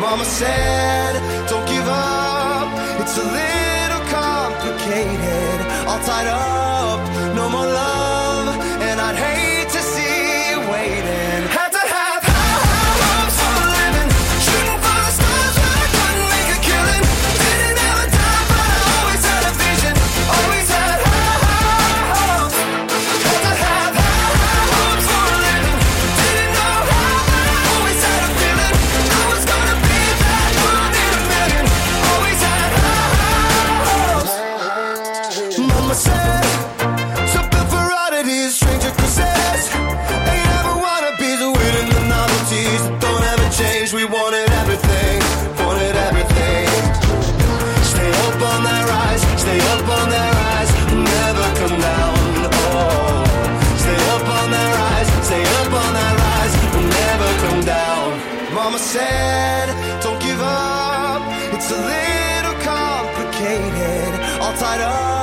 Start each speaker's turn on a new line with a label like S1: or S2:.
S1: Mama said, don't give up, it's a little complicated. All tied up, no more love, and I'd hate to see you waiting. Had to have high hopes for a living, shooting for the stars but I couldn't make a killing. Didn't have a dime but I always had a vision, always had high hopes. Had to have high hopes for a living, didn't know how but I always had a feeling I was gonna be that one in a million. Always had high hopes. Mama said, something for oddities, stranger kisses. Ain't ever wannabes, winning the novelties that don't ever change. We wanted everything, wanted everything. Stay up on that rise, stay up on that rise, never come down. Oh, stay up on that rise, stay up on that rise, never come down. Mama said, don't give up, it's a little complicated. All tied up,